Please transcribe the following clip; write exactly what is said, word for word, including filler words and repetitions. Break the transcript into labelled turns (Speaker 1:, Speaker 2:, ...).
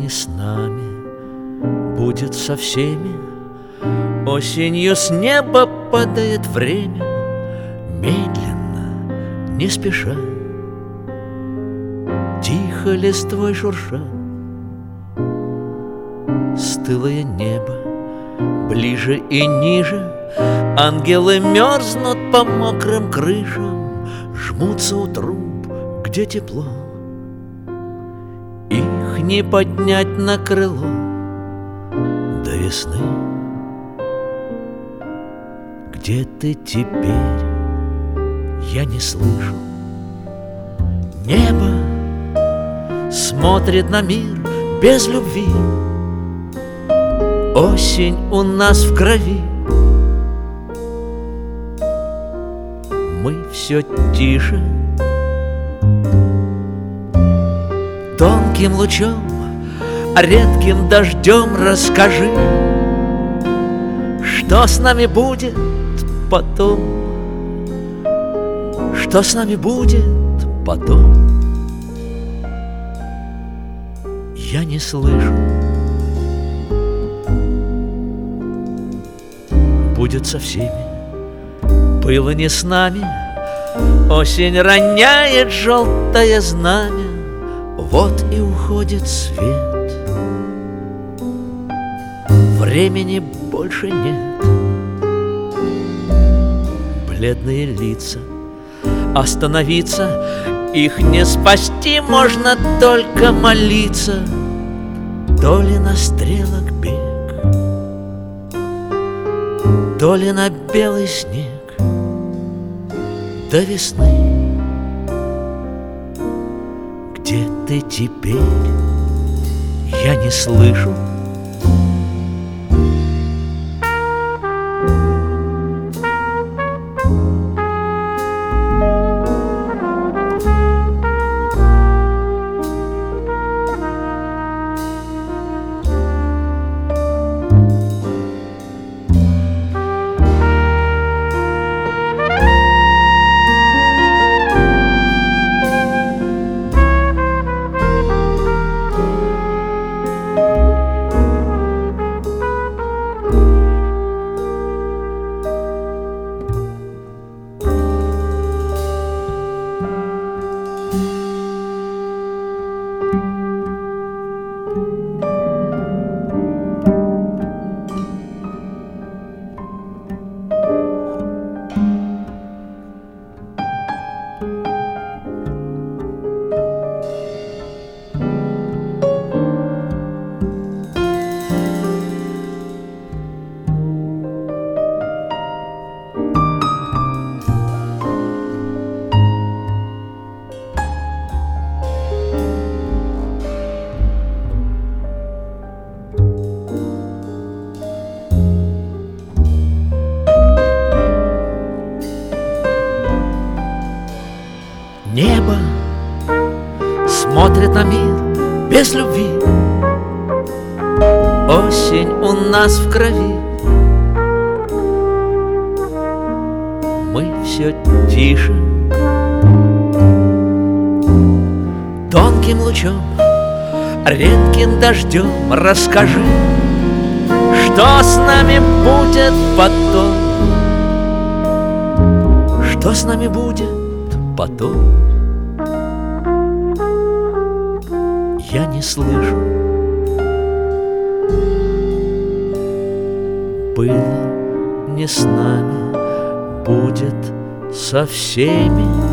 Speaker 1: не с нами, будет со всеми. Осенью с неба падает время, медленно, не спеша, тихо листвой шурша. Стылое небо, ближе и ниже, ангелы мерзнут по мокрым крышам, жмутся у труб, где тепло. Их не поднять на крыло до весны. Где ты теперь, я не слышу. Небо смотрит на мир без любви. Осень у нас в крови. Мы все тише. Тонким лучом, редким дождем расскажи, что с нами будет потом, что с нами будет потом. Я не слышу. Будет со всеми, было не с нами. Осень роняет желтое знамя, вот и уходит свет. Времени больше нет. Бледные лица, остановиться их не спасти, можно только молиться. То ли на стрелок бег, то ли на белый снег до весны. Где ты теперь, я не слышу. Небо смотрит на мир без любви. Осень у нас в крови. Мы все тише. Тонким лучом, редким дождем расскажи, что с нами будет потом, что с нами будет потом. Я не слышу. Было не с нами, будет со всеми.